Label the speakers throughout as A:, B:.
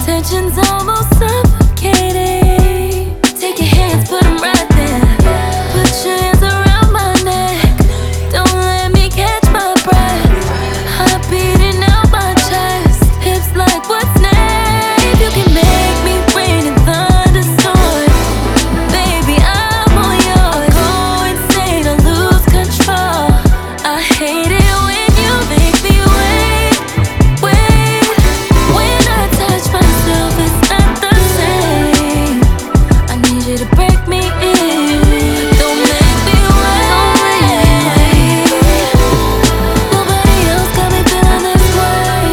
A: Tension's almost suffocating. Take your hands, put 'em right there. Put your hands around my neck. Don't let me catch my breath. Heart beating out my chest. Hips like what's next? You can make me rain and thunderstorm. Baby, I'm all yours. Go insane, I lose control. I hate it when you make me wait, wait. When I touch myself, it's not the same. I need you to break me in. Don't make me wait. Nobody else got me feeling this way.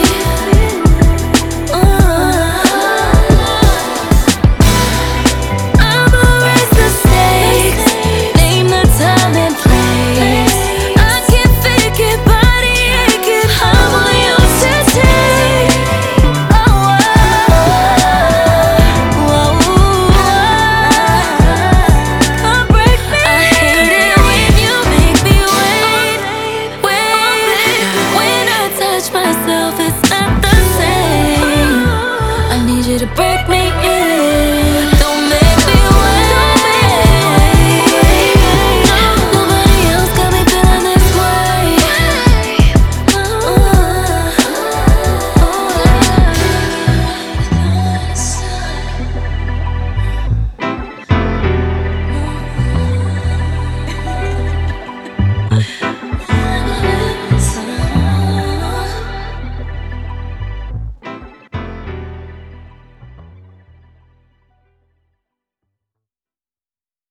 A: I'ma raise the stakes, name the time and place. I can fake it, body ache it. I'm all yours to take. Come break me. I hate it when you make me wait, wait. When I touch myself.